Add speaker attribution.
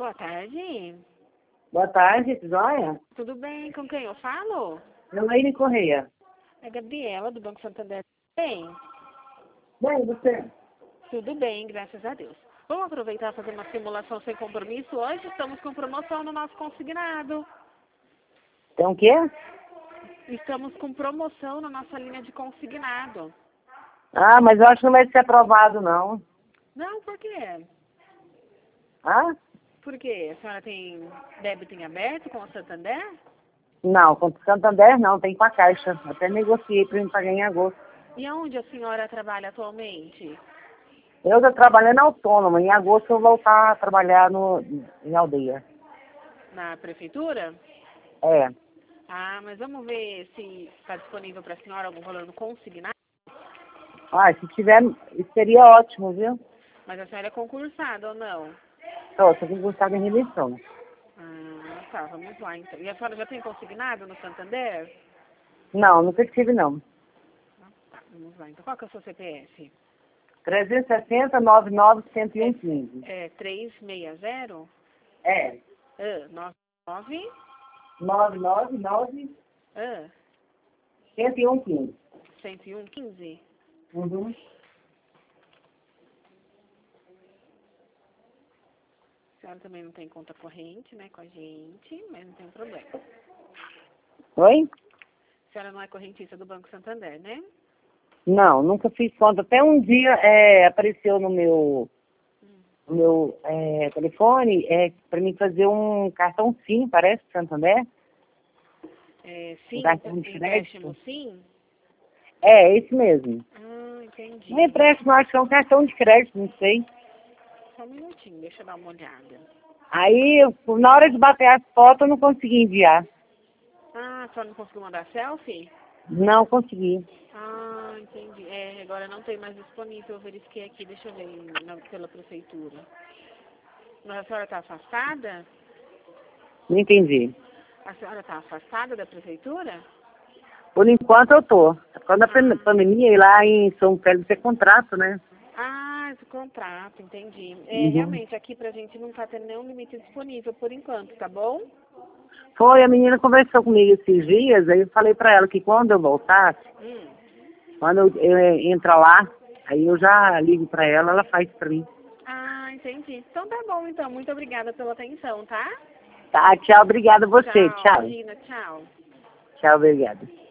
Speaker 1: Boa tarde.
Speaker 2: Boa tarde, joia?
Speaker 1: Tudo bem? Com quem eu falo?
Speaker 2: Elaine Correia.
Speaker 1: É Gabriela, do Banco Santander. Bem,
Speaker 2: Bem, você?
Speaker 1: tudo bem, graças a Deus. Vamos aproveitar e fazer uma simulação sem compromisso. Hoje estamos com promoção no nosso consignado.
Speaker 2: Tem o quê?
Speaker 1: Estamos com promoção na nossa linha de consignado.
Speaker 2: Ah, mas eu acho que não vai ser aprovado, não.
Speaker 1: Não, por quê?
Speaker 2: Ah?
Speaker 1: Por quê? A senhora tem débito em aberto com o Santander?
Speaker 2: Não, com o Santander não, tem com a Caixa. Até negociei para mim pagar em agosto.
Speaker 1: E aonde a senhora trabalha atualmente?
Speaker 2: Eu já trabalhando autônoma, em agosto eu vou voltar a trabalhar em aldeia.
Speaker 1: Na prefeitura?
Speaker 2: É.
Speaker 1: Ah, mas vamos ver se está disponível para a senhora algum valor no consignado.
Speaker 2: Ah, se tiver, seria ótimo, viu?
Speaker 1: Mas a senhora é concursada ou não?
Speaker 2: Sou concursada em remissão.
Speaker 1: Ah, tá, vamos lá então. E a senhora já tem consignado no Santander?
Speaker 2: Não, nunca tive, não.
Speaker 1: Tá, vamos lá. Então qual que é o seu CPF?
Speaker 2: 360 99 101 15.
Speaker 1: É 360?
Speaker 2: É.
Speaker 1: 99?
Speaker 2: 999 101 15.
Speaker 1: 10115?
Speaker 2: Uhum.
Speaker 1: A senhora também não tem conta corrente, né, com a gente, mas não tem problema.
Speaker 2: Oi?
Speaker 1: A senhora não é correntista do Banco Santander, né?
Speaker 2: Não, nunca fiz conta. Até um dia apareceu no meu telefone para mim fazer um cartão SIM, parece, Santander.
Speaker 1: É,
Speaker 2: Um
Speaker 1: sim,
Speaker 2: cartão de
Speaker 1: empréstimo
Speaker 2: crédito.
Speaker 1: sim?
Speaker 2: É, esse mesmo.
Speaker 1: Ah, entendi.
Speaker 2: Não é empréstimo, acho que é um cartão de crédito, não sei.
Speaker 1: Só um minutinho, deixa eu dar uma olhada.
Speaker 2: Aí, na hora de bater as fotos, eu não consegui enviar.
Speaker 1: Ah, a senhora não conseguiu mandar selfie?
Speaker 2: Não consegui.
Speaker 1: Ah, entendi. É, agora não tem mais disponível. Eu verifiquei aqui, deixa eu ver pela prefeitura. Mas a senhora está afastada?
Speaker 2: Não entendi.
Speaker 1: A senhora está afastada da prefeitura?
Speaker 2: Por enquanto eu tô. Quando a
Speaker 1: Ah,
Speaker 2: pandemia, ir lá em São Félix é contrato, né?
Speaker 1: esse contrato, entendi. É,
Speaker 2: Uhum.
Speaker 1: realmente, aqui pra gente não tá tendo nenhum limite disponível por enquanto, tá bom?
Speaker 2: Foi, a menina conversou comigo esses dias, aí eu falei pra ela que quando eu voltasse,
Speaker 1: Hum.
Speaker 2: quando eu entrar lá, aí eu já ligo pra ela, ela faz pra mim.
Speaker 1: Ah, entendi. Então tá bom, então. Muito obrigada pela atenção, tá?
Speaker 2: Tá, tchau, obrigada a você.
Speaker 1: Tchau,
Speaker 2: Tchau.
Speaker 1: imagina, tchau.
Speaker 2: Tchau, obrigada.